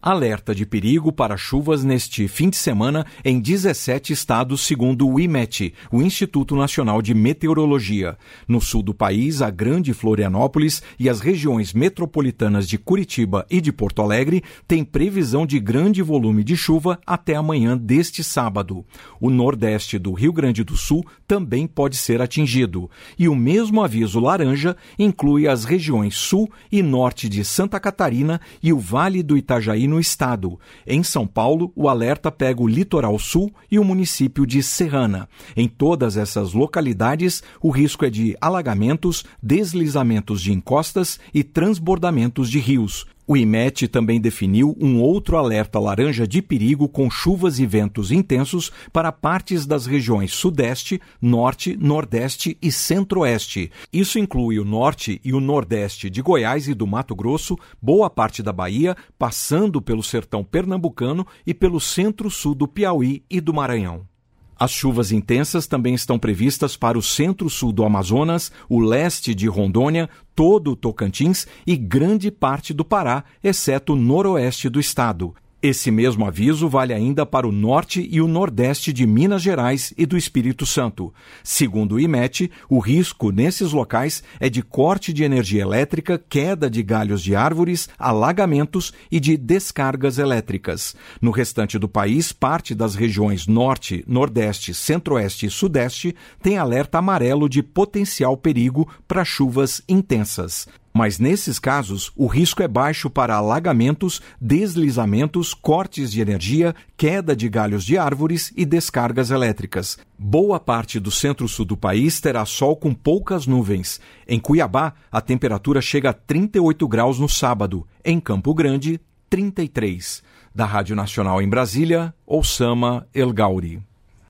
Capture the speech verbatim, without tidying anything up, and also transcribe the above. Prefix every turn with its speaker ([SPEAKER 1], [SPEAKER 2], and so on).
[SPEAKER 1] Alerta de perigo para chuvas neste fim de semana em dezessete estados, segundo o IMET, o Instituto Nacional de Meteorologia. No sul do país, a Grande Florianópolis e as regiões metropolitanas de Curitiba e de Porto Alegre têm previsão de grande volume de chuva até amanhã deste sábado. O nordeste do Rio Grande do Sul também pode ser atingido. E o mesmo aviso laranja inclui as regiões sul e norte de Santa Catarina e o Vale do Itajaí no estado. Em São Paulo, o alerta pega o litoral sul e o município de Serrana. Em todas essas localidades, o risco é de alagamentos, deslizamentos de encostas e transbordamentos de rios. O IMET também definiu um outro alerta laranja de perigo com chuvas e ventos intensos para partes das regiões Sudeste, Norte, Nordeste e Centro-Oeste. Isso inclui o Norte e o Nordeste de Goiás e do Mato Grosso, boa parte da Bahia, passando pelo sertão pernambucano e pelo centro-sul do Piauí e do Maranhão. As chuvas intensas também estão previstas para o centro-sul do Amazonas, o leste de Rondônia, todo o Tocantins e grande parte do Pará, exceto o noroeste do estado. Esse mesmo aviso vale ainda para o norte e o nordeste de Minas Gerais e do Espírito Santo. Segundo o IMET, o risco nesses locais é de corte de energia elétrica, queda de galhos de árvores, alagamentos e de descargas elétricas. No restante do país, parte das regiões norte, nordeste, centro-oeste e sudeste tem alerta amarelo de potencial perigo para chuvas intensas. Mas nesses casos, o risco é baixo para alagamentos, deslizamentos, cortes de energia, queda de galhos de árvores e descargas elétricas. Boa parte do centro-sul do país terá sol com poucas nuvens. Em Cuiabá, a temperatura chega a trinta e oito graus no sábado. Em Campo Grande, trinta e três. Da Rádio Nacional em Brasília, Oussama El Gauri.